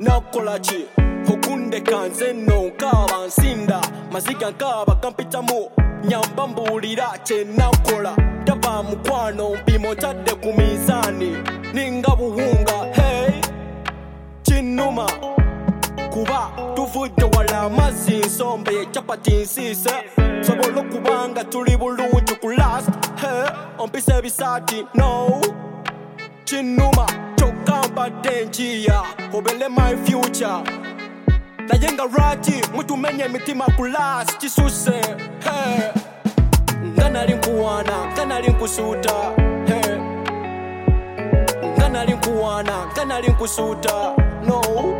nakolachi okunde kanze no nkaba nsinda maziga nkaba kampitamu nyamba mbulira kye nakola ndaba mukwano mpimo tadde ku mizani ninga buwunga hey kinuma kuba tuvudde wala amazzi nsombe chapati nsiise sobola okubanga tuli bulungi ku last hey ompisa ebisaati no kinuma kyokka mbadde njiya obele my future naye nga lwaki mutumenya emitima ku last kisuse hey nga nali nkuwaana nga nali nkusuuta hey nga nali nkuwaana nga nali nkusuuta no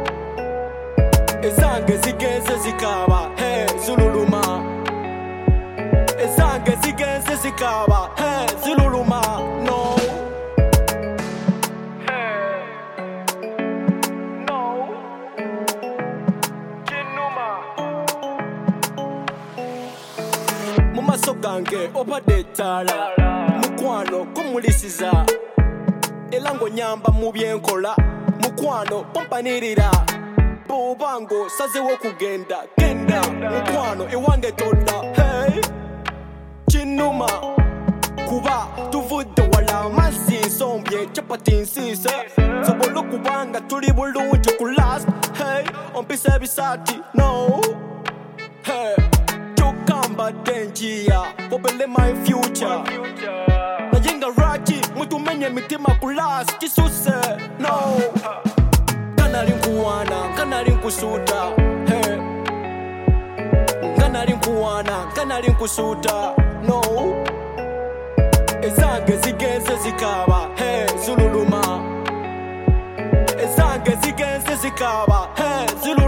ezange zigenze zikaaba hey zululuma ezange zigenze zikaaba hey zululuma no mumaso gange obadde ettaala mukwano kumulisiza era ng'onyamba mu byenkola mukwano pompanirira bw'obango sazewo kugenda genda mukwano ewange todda hey kinuma kuba tuvudde wala amazzi nsombye chapati nsiise sobola okubanga tuli bulungi ku last hey ompisa ebisaati no hey mbadde njiya obele my future naye nga lwaki mutumenya emitima ku last kisuse no kanali nkuwaana kanali nkusuuta hey kanali nkuwaana kanali nkusuuta no ezange zigenze zikaaba hey zululuma ezange zigenze zikaaba hey zululuma